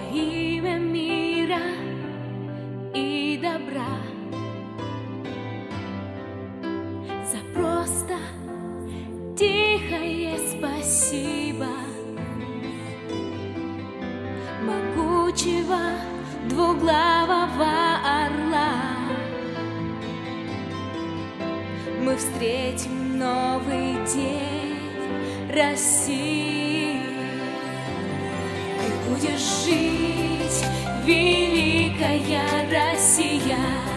имя мира и добра, за просто тихое спасибо могучего двуглавого орла. Мы встретим новый день России. Ты будешь жить, великая Россия.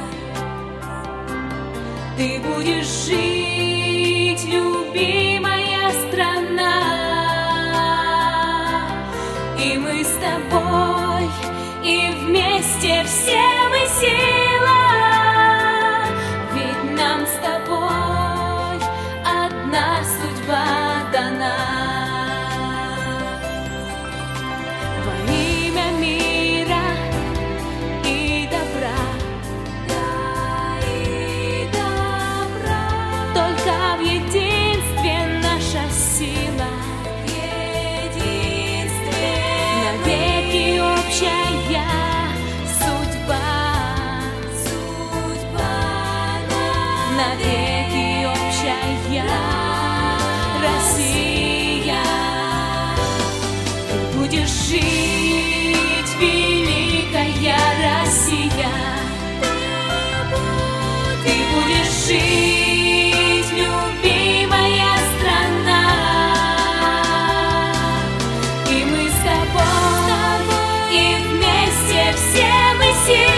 Ты будешь жить, любимая страна. И мы с тобой, и вместе все мы сила. Ведь нам с тобой одна судьба дана. Во имя мира и добра, да, и добра. Только в единстве наша сила, в единстве навеки общая судьба, навеки общая Россия. Ты будешь жить, великая Россия. Ты будешь жить, любимая страна. И мы с тобой, и вместе все мы сильны.